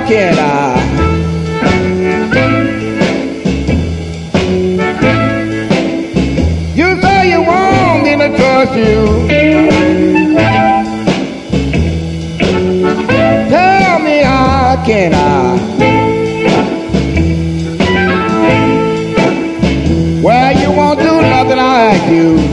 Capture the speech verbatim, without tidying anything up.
can I? You say you want me to trust you. Tell me how can I? Well, you won't do nothing I ask you.